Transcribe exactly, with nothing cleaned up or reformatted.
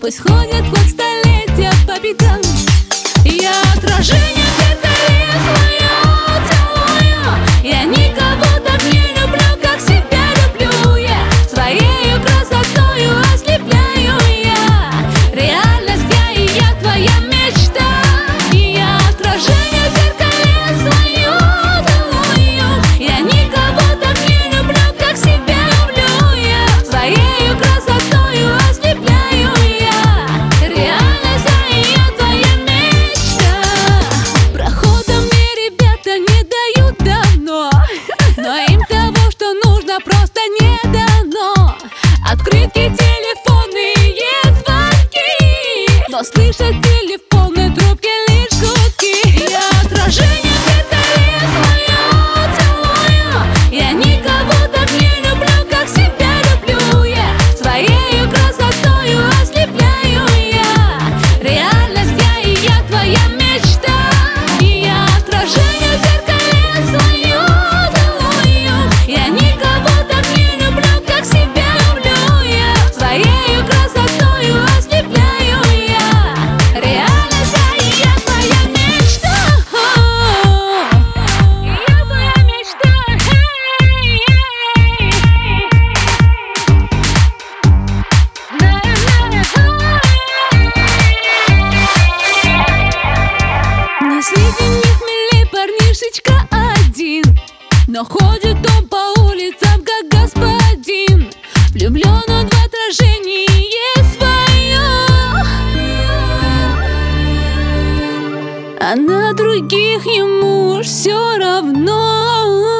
Пусть ходят хоть столетия по пятам, я отражение в зеркале свое целую. Я никого так не люблю, как себя люблю я. Своею красотою ослепляю я. Реальность я, и я твоя мечта. И я отражение в зеркале свое целую. Я никого так не люблю, как себя люблю я. Своею красотою ослепляю я. Реальность я, и я твоя мечта. Проходом мне ребята не дают давно, но им того, что нужно, просто не дано. Открытки, телефонные звонки, но слышат телефонные трубки лишь гудки. Я отражение в зеркале свое целую. Я никого так не люблю, как себя люблю я. Своею красотою ослепляю я. Реальность я, и я твоя мечта. И я отражение в зеркале свое целую. Я никого так не люблю, как себя люблю я. Своею красотою ослепляю я. Реальность я, и я твоя мечта. Я твоя мечта. Но среди них милей парнишечка один, но ходит он по улицам как господин. Влюблен он в отражение свое, а на других ему уж все равно.